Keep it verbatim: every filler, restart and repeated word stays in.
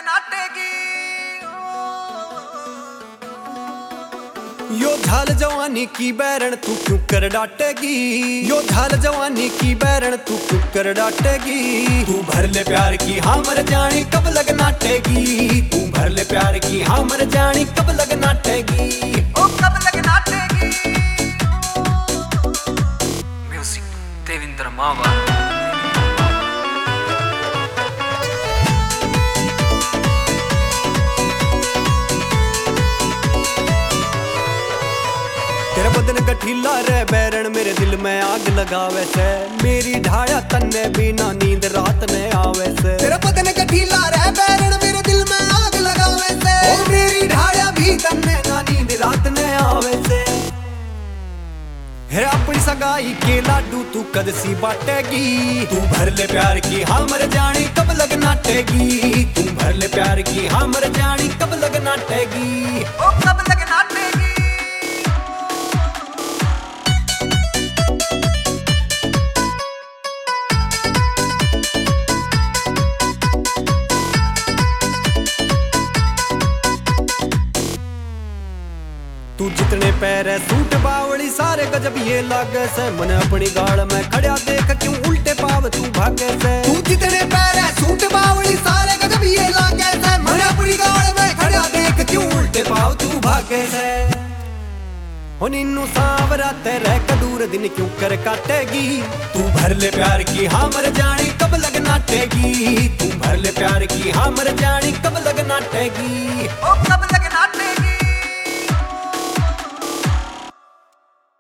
नाटेगी। यो झाल जवानी की बैरण तू क्यों कर डाटेगी, यो झाल जवानी की बैरण तू क्यों कर डाटेगी। तू भर ले प्यार की हाँ मर जानी कब लग नाटेगी, तू भर ले प्यार की हाँ मर जानी कब लग नाटेगी, ओ कब लग नाटेगी। म्यूजिक देवेंद्र मावा। तेरा बदन गठीला रे बैरण मेरे दिल में आग लगावे से, मेरी ढाया तन्ने बिना नींद रात ने आवे से। तेरा बदन गठीला रे बैरण मेरे दिल में आग लगावे से, ओ मेरी ढाया भी तन्ने ना नींद रात ने आवे से। है अपनी सगाई के लाडू तू कद सी बाटेगी, तू भर ले प्यार की हाँ मर जानी कब लग नाटेगी, तू भर ले प्यार की हाँ मर जानी कब लग नाटेगी, ओ कब लग नाटेगी। तू जितने पैर है सूट बावली सारे गजब ये लागे से, मन अपनी गाड़ में खड़ा देख क्यों उल्टे पाव तू भागे से। तू जितने पैर है सूट बावली सारे गजब ये लागे से, मन अपनी गाड़ में खड़ा देख क्यों उल्टे पाव तू भागे से। हो नीनू सांवरा तेरे कदूर दिन क्यों कर काटेगी, तू भर ले प्यार की हाँ मर जानी कब लग नाटेगी, तू भर ले प्यार की हाँ मर जानी कब लग नाटेगी, ओ कब लग नाटेगी।